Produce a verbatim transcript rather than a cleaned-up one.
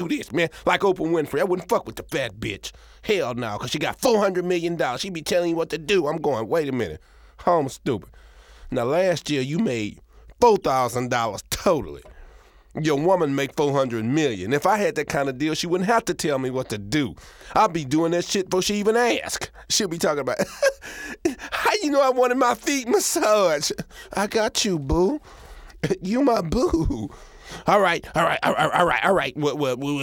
do this, man. Like Oprah Winfrey, I wouldn't fuck with the fat bitch. Hell no, because she got four hundred million dollars. She be telling you what to do. I'm going, wait a minute. I'm stupid. Now, last year, you made four thousand dollars totally. Your woman make four hundred million dollars. If I had that kind of deal, she wouldn't have to tell me what to do. I'll be doing that shit before she even ask. She'll be talking about, how you know I wanted my feet massaged? I got you, boo. You my boo. All right, all right, all right, all right, all right. Well, well, well,